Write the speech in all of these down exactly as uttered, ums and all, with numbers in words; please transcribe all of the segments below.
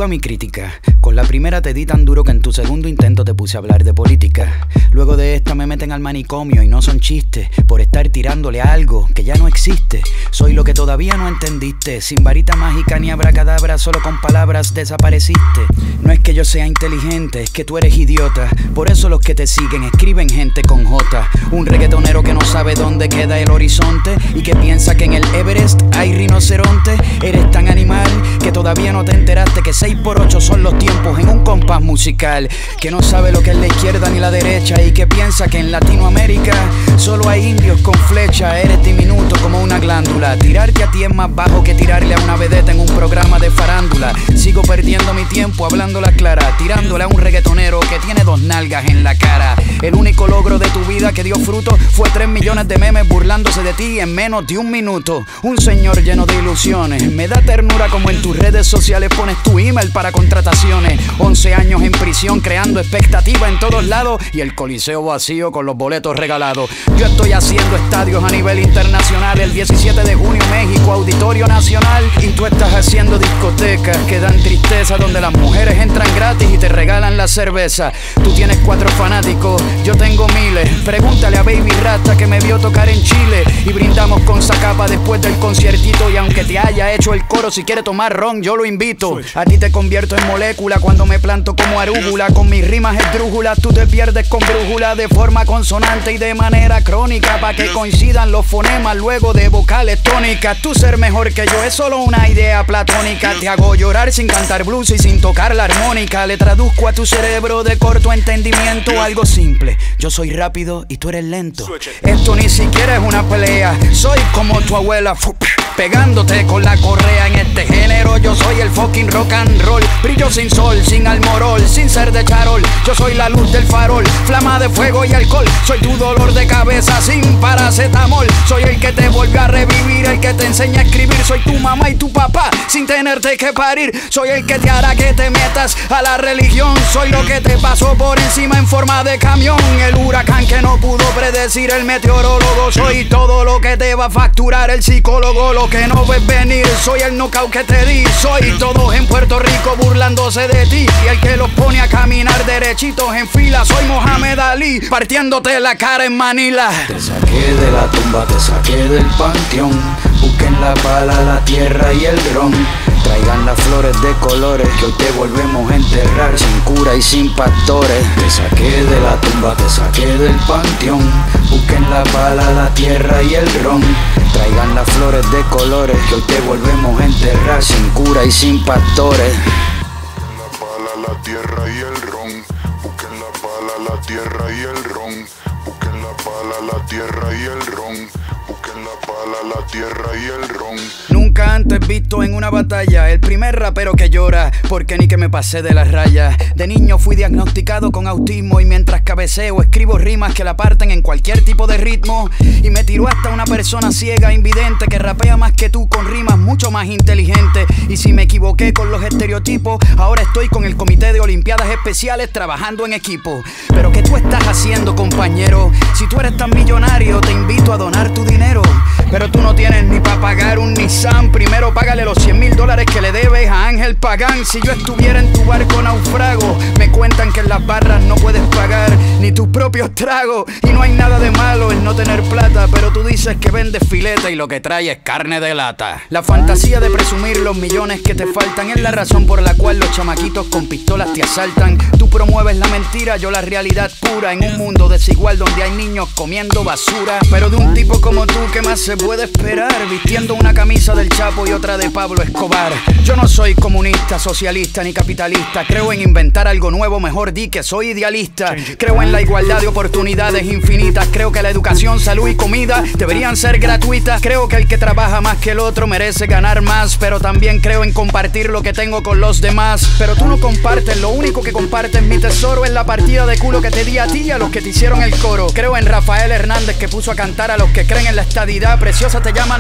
va mi crítica. Con la primera te di tan duro que en tu segundo intento te puse a hablar de política. Luego de esta me meten al manicomio y no son chistes, por estar tirándole a algo que ya no existe. Soy lo que todavía no entendiste, sin varita mágica ni abracadabra, solo con palabras desapareciste. No es que yo sea inteligente, es que tú eres idiota. Por eso los que te siguen escriben gente con J. Un reggaetonero que no sabe dónde queda el horizonte y que piensa que en el Everest hay rinoceronte. Eres tan animal que todavía no te enteraste que seis por ocho son los tiempos en un compás musical. Que no sabe lo que es la izquierda ni la derecha y que piensa que en Latinoamérica solo hay indios con flecha. Eres diminuto como una glándula. Tirarte a ti es más bajo que tirarle a una vedeta en un programa de farándula. Sigo perdiendo mi tiempo hablándola clara, tirándole a un reggaetonero que tiene dos nalgas en la cara. El único logro de tu vida que dio fruto fue tres millones de memes burlándose de ti en menos de un minuto. Un señor lleno de ilusiones. Me da ternura como en tus redes sociales pones tu email para contrataciones. once años en prisión creando expectativa en todos lados y el coliseo vacío con los boletos regalados. Yo estoy haciendo estadios a nivel internacional. El diecisiete de junio México, Auditorio Nacional. Y tú estás haciendo discotecas que dan tristeza, donde las mujeres entran gratis y te regalan la cerveza. Tú tienes cuatro fanáticos, yo tengo miles. Pregúntale a Baby Rasta que me vio tocar en Chile. Y brindamos con Zacapa después del conciertito. Y aunque te haya hecho el coro, si quiere tomar ron yo lo invito. A ti te convierto en molécula cuando me planto como arúgula. Con mis rimas esdrújulas tú te pierdes con brújula, de forma consonante y de manera crónica, pa' que coincidan los fonemas luego de vocales tónicas. Tú ser mejor que yo es solo una idea platónica. Te hago llorar sin cantar blues y sin tocar la armónica. Le traduzco a tu cerebro de corto entendimiento algo simple: yo soy rápido y tú eres lento. Esto ni siquiera es una pelea, soy como tu abuela, pegándote con la correa. En este género yo soy el fucking rock and roll. Brillo sin sol, sin almorol, sin ser de charol. Yo soy la luz del farol, flama de fuego y alcohol. Soy tu dolor de cabeza sin paracetamol. Soy el que te vuelve a revivir, el que te enseña a escribir. Soy tu mamá y tu papá sin tenerte que parir. Soy el que te hará que te metas a la religión. Soy lo que te pasó por encima en forma de camión. El huracán que no pudo predecir el meteorólogo. Soy todo lo que te va a facturar el psicólogo. Lo que no ves venir, soy el knockout que te di. Soy todos en Puerto Rico burlándose de ti y el que los pone a caminar derechitos en fila. Soy Mohamed Ali partiéndote la cara en Manila. Te saqué de la tumba, te saqué del panteón. Busquen la pala, la tierra y el ron. Traigan las flores de colores que hoy te volvemos a enterrar sin cura y sin pastores. Te saqué de la tumba, te saqué del panteón. Busquen la pala, la tierra y el ron. Traigan las flores de colores que hoy te volvemos a enterrar sin cura y sin pastores. Busquen la pala, la tierra y el ron. Busquen la pala, la tierra y el ron. Busquen la pala, la tierra y el ron. Busquen la pala, la tierra y el ron. Nunca antes visto en una batalla, el primer rapero que llora porque ni que me pasé de las rayas. De niño fui diagnosticado con autismo y mientras cabeceo escribo rimas que la parten en cualquier tipo de ritmo. Y me tiró hasta una persona ciega, invidente, que rapea más que tú con rimas mucho más inteligentes. Y si me equivoqué con los estereotipos, ahora estoy con el comité de Olimpiadas Especiales trabajando en equipo. Pero ¿qué tú estás haciendo, compañero? Si tú eres tan millonario, te invito a donar tu dinero. Pero tú no tienes ni para pagar un Nissan. Primero págale los cien mil dólares que le debes a Ángel Pagán. Si yo estuviera en tu barco naufrago, me cuentan que en las barras no puedes pagar ni tus propios tragos. Y no hay nada de malo en no tener plata, pero tú dices que vendes fileta y lo que trae es carne de lata. La fantasía de presumir los millones que te faltan es la razón por la cual los chamaquitos con pistolas te asaltan. Tú promueves la mentira, yo la realidad pura. En un mundo desigual donde hay niños comiendo basura. Pero de un tipo como tú, ¿qué más se puede esperar? Vistiendo una camisa del Chapo y otra de Pablo Escobar. Yo no soy comunista, socialista ni capitalista. Creo en inventar algo nuevo, mejor di que soy idealista. Creo en la igualdad de oportunidades infinitas. Creo que la educación, salud y comida deberían ser gratuitas. Creo que el que trabaja más que el otro merece ganar más. Pero también creo en compartir lo que tengo con los demás. Pero tú no compartes, lo único que compartes mi tesoro es la partida de culo que te di a ti y a los que te hicieron el coro. Creo en Rafael Hernández que puso a cantar a los que creen en la estadidad. Preciosa te llaman los hijos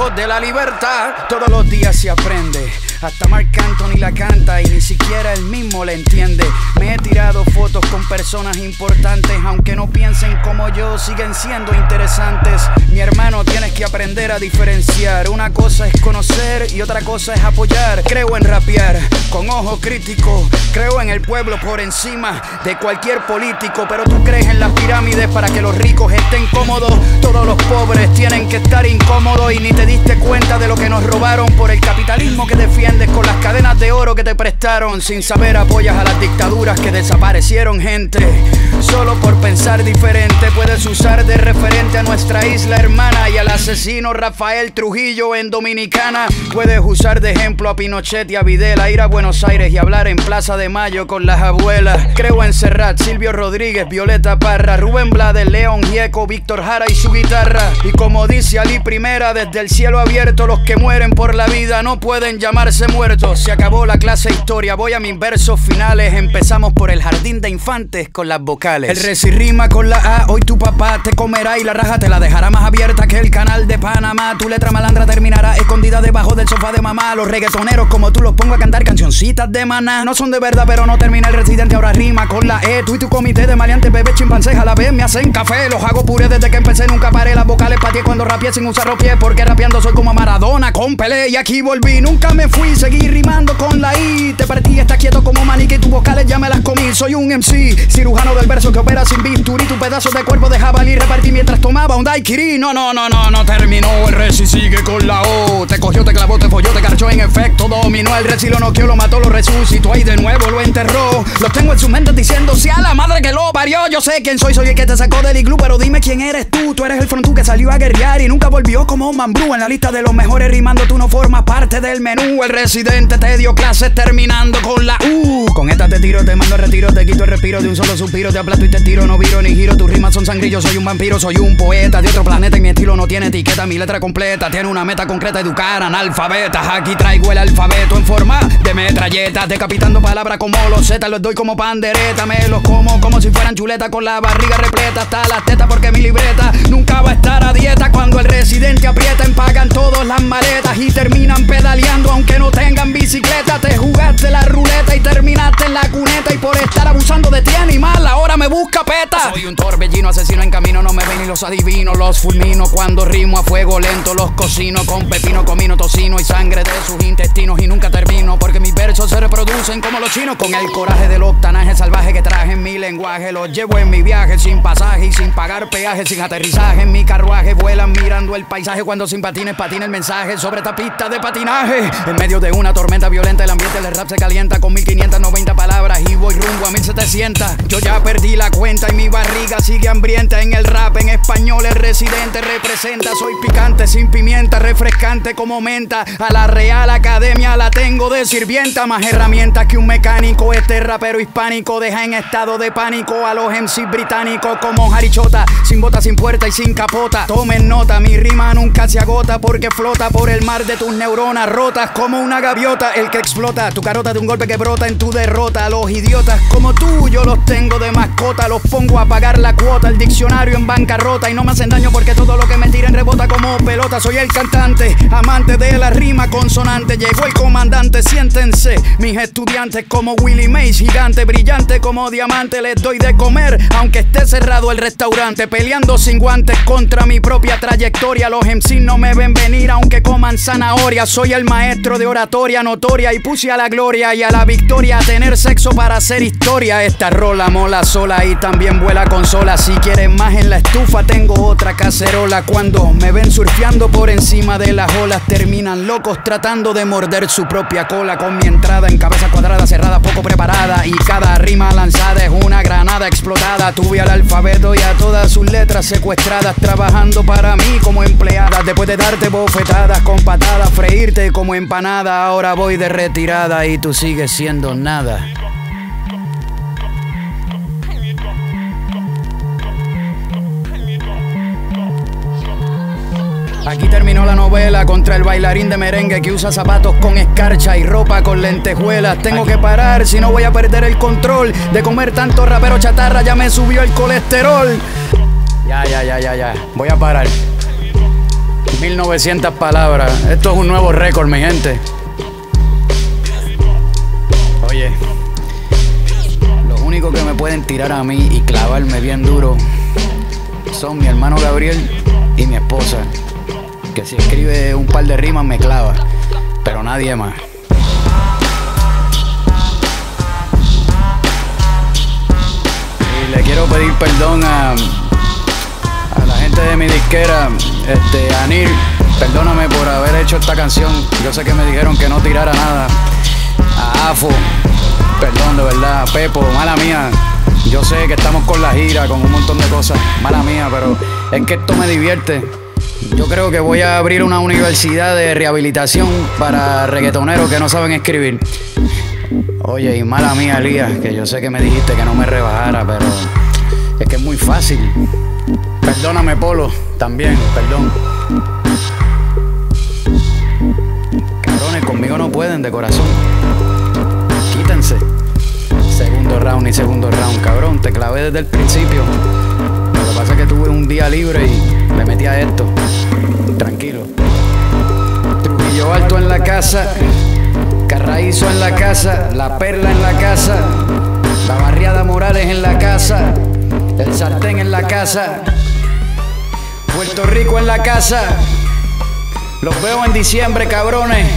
enemigos de la libertad. Todos los días se aprende, hasta Marc Anthony la canta y ni siquiera él mismo la entiende. Me he tirado fotos con personas importantes, aunque no piensen como yo, siguen siendo interesantes. Mi hermano, tienes que aprender a diferenciar. Una cosa es conocer y otra cosa es apoyar. Creo en rapear con ojo crítico, creo en el pueblo por encima de cualquier político. Pero tú crees en las pirámides para que los ricos estén cómodos. Todos los pobres tienen que estar incómodos y ni te diste cuenta de lo que nos robaron por el capitalismo que defiendes con las cadenas de oro que te prestaron. Sin saber apoyas a las dictaduras que desaparecieron gente. Solo por pensar diferente puedes usar de referente a nuestra isla hermana y al asesino Rafael Trujillo en Dominicana. Puedes usar de ejemplo a Pinochet y a Videla, ir a Buenos Aires y hablar en Plaza de Mayo con las abuelas. Creo en Serrat, Silvio Rodríguez, Violeta Parra, Rubén Blades, León Gieco, Víctor Jara y su guitarra. Y como dice Ali Primera, desde el cielo abierto, los que mueren por la vida no pueden llamarse muertos. Se acabó la clase de historia, voy a mis versos finales. Empezamos por el jardín de infantes con las vocales. El reci rima con la A, hoy tu papá te comerá y la raja te la dejará más abierta que el canal de Panamá. Tu letra malandra terminará escondida debajo del sofá de mamá. Los reggaetoneros como tú los pongo a cantar cancioncitas de Maná. No son de verdad pero no termina el residente, ahora rima con la E. Tú y tu comité de maleantes, bebés, chimpancés a la vez me hacen café. Los hago puré desde que empecé, nunca paré. Las vocales pateé cuando rapeé sin usar los pies, porque rapeando soy como Maradona con Pelé. Y aquí volví, nunca me fui, seguí rimando con la I. Te partí, estás quieto como maniquí, tus vocales ya me las comí. Soy un M C, cirujano del verso que opera sin bisturí. Tu pedazo de cuerpo de jabalí repartí mientras tomaba un daiquiri. No, no, no, no, no terminó. El reci sigue con la O. Te cogió, te clavó, te folló, te garchó, en efecto dominó. El reci lo noqueó, lo mató, lo resucitó y de nuevo lo enterró. Los tengo en sus mentes diciendo, si a la madre que lo parió. Yo sé quién soy, soy el que te sacó del iglú, pero dime quién eres tú. Tú eres el frontú que salió a guerrear y nunca volvió como un mambrú. En la lista de los mejores rimando tú no formas parte del menú. El residente te dio clases terminando con la U. Con esta te tiro, te mando a retiro, te quito el respiro de un solo suspiro. Te aplasto y te tiro, no viro ni giro. Tus rimas son sangrillos, soy un vampiro, soy un poeta de otro planeta y mi estilo no tiene etiqueta. Mi letra completa tiene una meta concreta, educar analfabetas. Aquí traigo el alfabeto en forma de metralletas, decapitando palabras como los Z, los doy como pandereta. Me los como como si fueran chuletas, con la barriga repleta hasta las tetas, porque mi libreta nunca va a estar a dieta. Cuando el residente aprieta, empacan todos las maletas y terminan pedaleando aunque no tengan bicicleta. Te jugaste la ruleta y terminaste en la cuneta, y por estar abusando de ti animal ahora me busca peta. Soy un torbellino asesino en camino, no me ven ni los adivino. Los fulmino cuando rimo a fuego lento, los cocino con pepino, comino, tocino y sangre de sus intestinos. Y nunca termino porque mis versos se reproducen como los chinos. Con el coraje del octanaje salvaje que traje en mi lenguaje, los llevo en mi viaje sin pasaje y sin pagar peaje, sin aterrizaje. En mi carruaje vuelan mirando el paisaje, cuando sin patines patina el mensaje sobre esta pista de patinaje. En medio de una tormenta violenta el ambiente del rap se calienta con mil quinientas noventa palabras y voy rumbo a mil setecientos. Yo ya perdí la cuenta y mi barriga sigue hambrienta. En el rap en español el residente representa. Soy picante sin pimienta, refrescante como menta. A la Real Academia la tengo de sirvienta. Más herramientas que un mecánico, este rapero hispánico deja en estado de pánico a los M C británicos como Jarichota, sin bota, sin puerta y sin capota. Tomen nota, mi rima nunca se agota porque flota por el mar de tus neuronas rotas como una gaviota. El que explota tu carota de un golpe que brota en tu derrota. Los idiotas como tú yo los tengo de mascota, los pongo a pagar la cuota, el diccionario en bancarrota, y no me hacen daño porque todo lo que me tiren rebota como pelota. Soy el cantante, amante de la rima consonante. Llegó el comandante, siéntense mis estudiantes como Willie Mays, gigante, brillante como diamante. Les doy de comer aunque esté cerrado el restaurante, peleando sin guantes contra mi propia trayectoria. Los M C no me ven venir aunque coman zanahoria. Soy el maestro de oratoria notoria y puse a la gloria y a la victoria a tener sexo para hacer historia. Esta rola mola sola y también vuela consola. Si quieren más en la estufa tengo otra cacerola. Cuando me ven surfeando por encima de las olas terminan locos tratando de morder su propia cola. Con mi entrada en cabeza cuadrada, cerrada, poco preparada, y cada rima lanzada es una granada explotada. Tuve al alfabeto y a todas sus letras secuestradas, trabajando para mí como empleada. Después de darte bofetadas con patadas, freírte como empanada, ahora voy de retirada y tú sigues siendo nada. Aquí terminó la novela contra el bailarín de merengue que usa zapatos con escarcha y ropa con lentejuelas. Tengo que parar si no voy a perder el control de comer tanto rapero chatarra, ya me subió el colesterol. Ya, ya, ya, ya, ya, voy a parar. mil novecientas palabras. Esto es un nuevo récord, mi gente. Oye, los únicos que me pueden tirar a mí y clavarme bien duro son mi hermano Gabriel y mi esposa, que si escribe un par de rimas me clava, pero nadie más. Y le quiero pedir perdón a, a la gente de mi disquera, este, a Nir, perdóname por haber hecho esta canción. Yo sé que me dijeron que no tirara nada. A Afo, perdón de verdad. A Pepo, mala mía. Yo sé que estamos con la gira, con un montón de cosas, mala mía, pero es que esto me divierte. Yo creo que voy a abrir una universidad de rehabilitación para reggaetoneros que no saben escribir. Oye, y mala mía, Elías, que yo sé que me dijiste que no me rebajara, pero es que es muy fácil. Perdóname, Polo, también, perdón. Cabrones, conmigo no pueden, de corazón. Quítense. Segundo round y segundo round, cabrón, te clavé desde el principio. Lo que pasa es que tuve un día libre y le metí a esto. Tranquilo. Trujillo Alto en la casa, Carraízo en la casa, La Perla en la casa, La Barriada Morales en la casa, El Sartén en la casa, Puerto Rico en la casa. Los veo en diciembre, cabrones.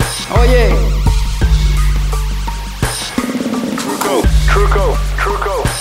Oye. Truco, Truco, Truco.